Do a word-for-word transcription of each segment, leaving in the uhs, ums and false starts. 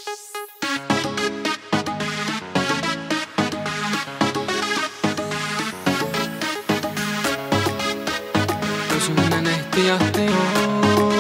Özündən ehtiyatlı ol.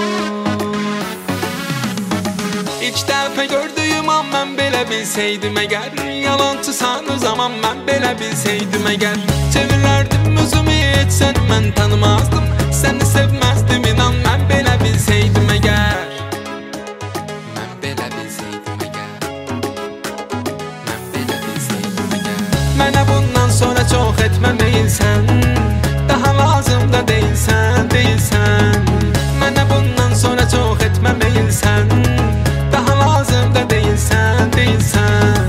İlk dəfə gördüyüm an mən belə bilsəydim əgər, yalançısan o zaman mən belə bilsəydim əgər, çevirərdim özümü heç səni mən tanımazdım, səni sevməzdim inan mən belə bilsəydim əgər. Mən belə bilsəydim əgər, mən belə bilsəydim əgər. Mənə bundan sonra çox etməməyilsən, daha lazım da deyilsən, deyilsən. Mənə bundan sonra çox etməməyilsən, daha lazım da deyilsən, deyilsən.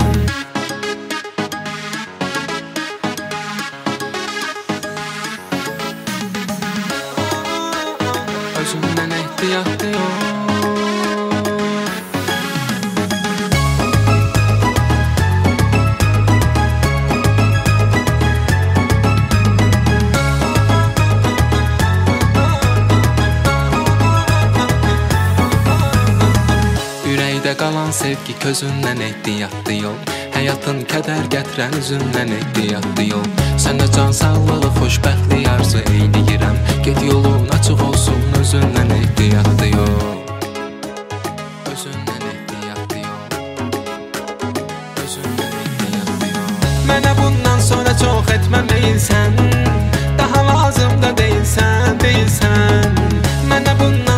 Özündən ehtiyatlı ol. Ürəkdə qalan sevgi közündən ehtiyatlı yol, həyatın kədər gətirən üzündən ehtiyatlı yol. Sənə can sağlığı, xoşbəxtlik arzu eyləyirəm, get yolun açıq olsun özündən ehtiyatlı yol. Özündən ehtiyatlı yol. Özündən ehtiyatlı yol. Mənə bundan sonra çox etməməyilsən, daha lazım da deyilsən, deyilsən. Mənə bundan